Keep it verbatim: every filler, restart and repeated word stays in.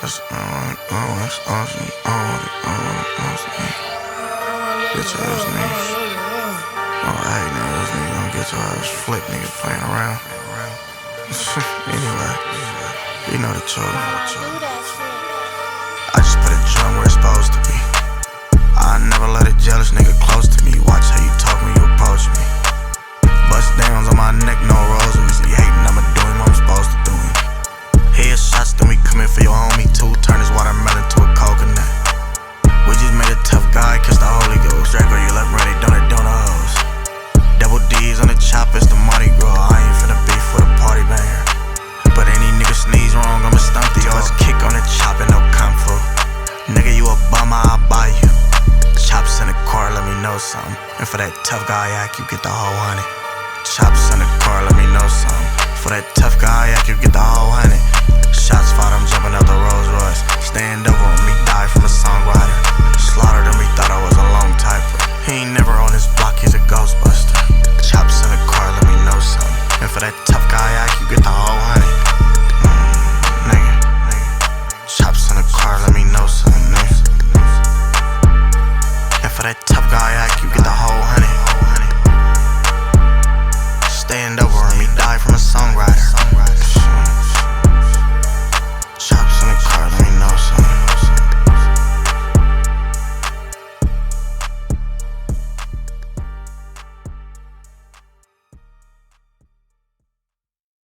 That's, uh, oh, that's awesome. Oh, oh, awesome. Bitch ass niggas. Oh, hey, nigga, this nigga gonna get your ass flipped, nigga, playing around. Anyway, you know the truth. I just put a drum where it's supposed to be. I never let a jealous nigga close to me. Watch how you talk when you approach me. Bust downs on my neck, no rosaries. You hating, I'ma do him, I'm supposed to do him. Head shots, then we come in for your homie too. Turn his watermelon to a coconut. We just made a tough guy, kiss the Holy Ghost. Draco, you left ready, don't it, don't hoes. Double D's on the chop, it's the Mardi Gras. I ain't finna beef with a party banger. But any nigga sneeze wrong, I'ma stump the yours. Kick on the chop and no comfort. Nigga, you a bummer, I'll buy you. Chops in the car, let me know something. And for that tough guy act, you get the whole honey. Chops in the car, let me know something. For that tough guy act, you get the whole honey. Shots fired, I'm jumping out the Rolls Royce. Stand over on me, die from a songwriter. Slaughtered him, he thought I was a long typer. He ain't never on his block, he's a ghostbuster. Chops in the car, let me know something. And for that tough guy act, you get the whole honey. Mm, nigga, nigga. Chops in the car, let me know something, nigga. And for that tough guy act, you get the whole honey.